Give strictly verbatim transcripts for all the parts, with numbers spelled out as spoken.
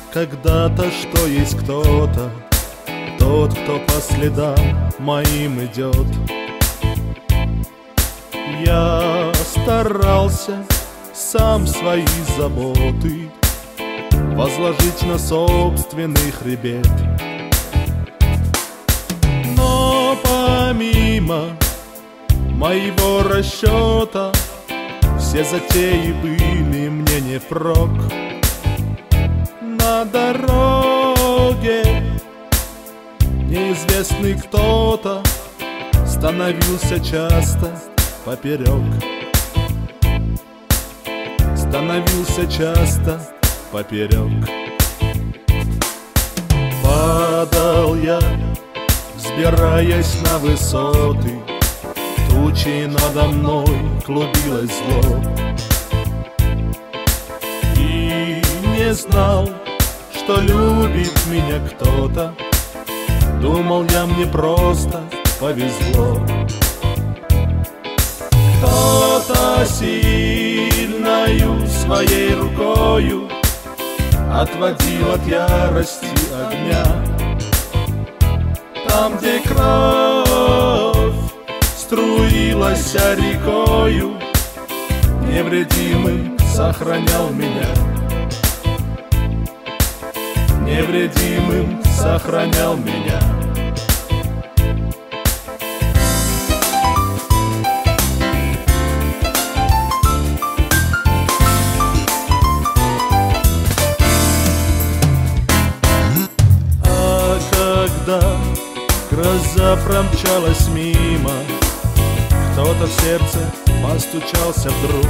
когда-то, что есть кто-то, тот, кто по следам моим идет. Я старался сам свои заботы возложить на собственный хребет, но помимо моего расчета все затеи были мне не впрок. На дороге неизвестный кто-то становился часто поперек. Становился часто поперек. Падал я, взбираясь на высоты, тучи надо мной клубилось зло. И не знал, что любит меня кто-то, думал я, мне просто повезло. Кто-то сильною своей рукою отводил от ярости огня. Там, где кровь струилась рекою, невредимым сохранял меня. Невредимым сохранял меня. А когда гроза промчалась мимо, кто-то в сердце постучался вдруг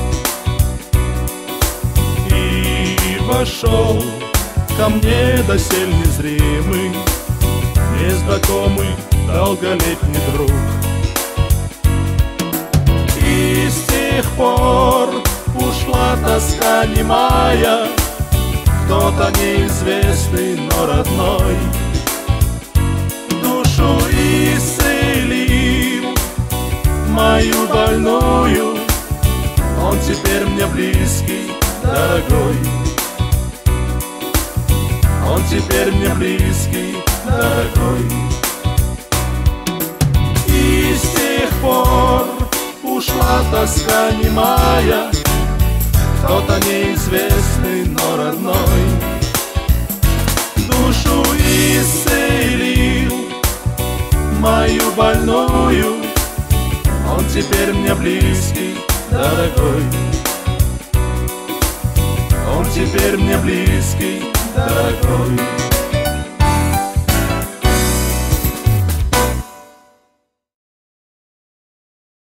и вошел ко мне досель незримый, незнакомый долголетний друг. И с тех пор ушла тоска немая, кто-то неизвестный, но родной душу исцелил мою больную. Он теперь мне близкий, дорогой. Он теперь мне близкий, дорогой. И с тех пор ушла тоска немая, кто-то неизвестный, но родной душу исцелил мою больную. Он теперь мне близкий, дорогой. Он теперь мне близкий, дорогой.